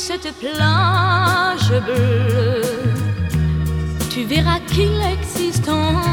cette plage bleue, tu verras qu'il existe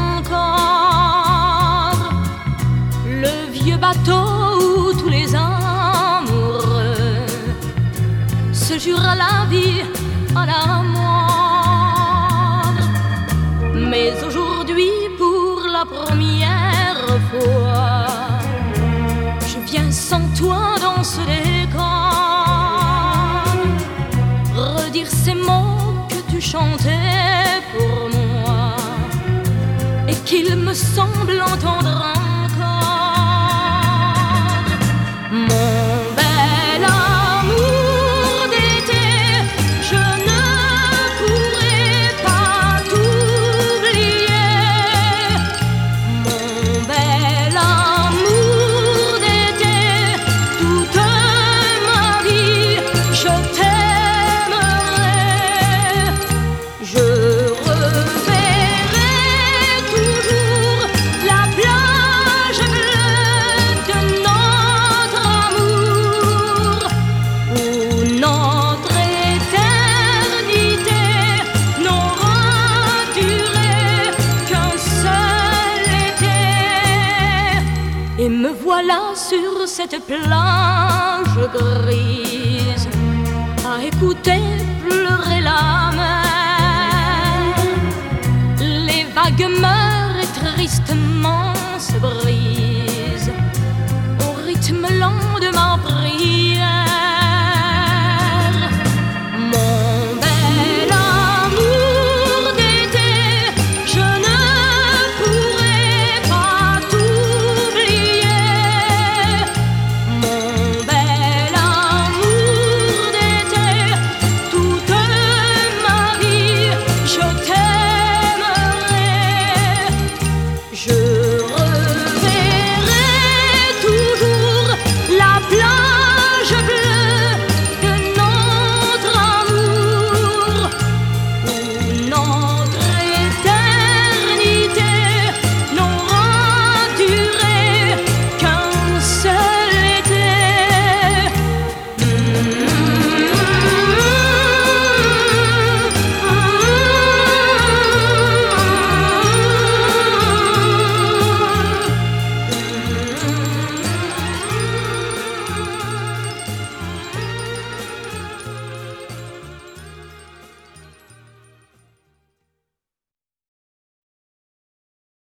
encore le vieux bateau où tous les amoureux se jurent la vie à la mort. Mais aujourd'hui, pour la première fois, je viens sans toi dans ce décor, redire ces mots que tu chantais pour moi et qu'il me semble entendre encore. Mon bel amour d'été, je ne pourrai pas t'oublier. Mon bel amour d'été, toute ma vie, je t'aimerai. Je reverrai toujours la plage bleue de notre amour, où notre éternité n'aura duré qu'un seul été. Et me voilà sur cette plage grise, à écouter pleurer la mer. Les vagues meurent et tristement se brisent.